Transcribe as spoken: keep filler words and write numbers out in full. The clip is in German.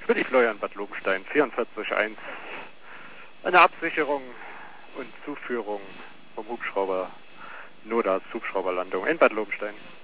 Für die Florian Bad Lobenstein vierundvierzig eins. Eine Absicherung und Zuführung vom Hubschrauber Nodas Hubschrauberlandung in Bad Lobenstein.